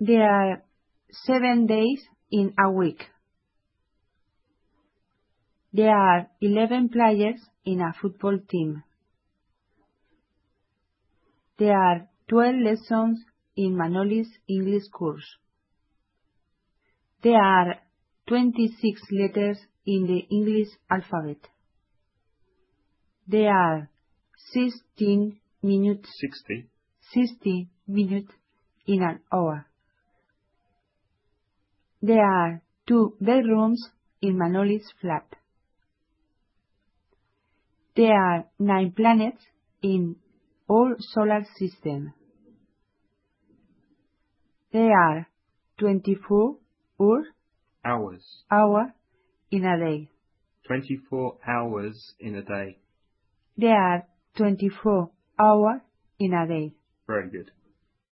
There are 7 days in a week. There are 11 players in a football team. There are 12 lessons in Manoli's English course. There are 26 letters in the English alphabet. There are 60 minutes in an hour. There are 2 bedrooms in Manoli's flat. There are 9 planets in our solar system. There are 24 hours in a day. 24 hours in a day. There are 24 hours in a day. Very good.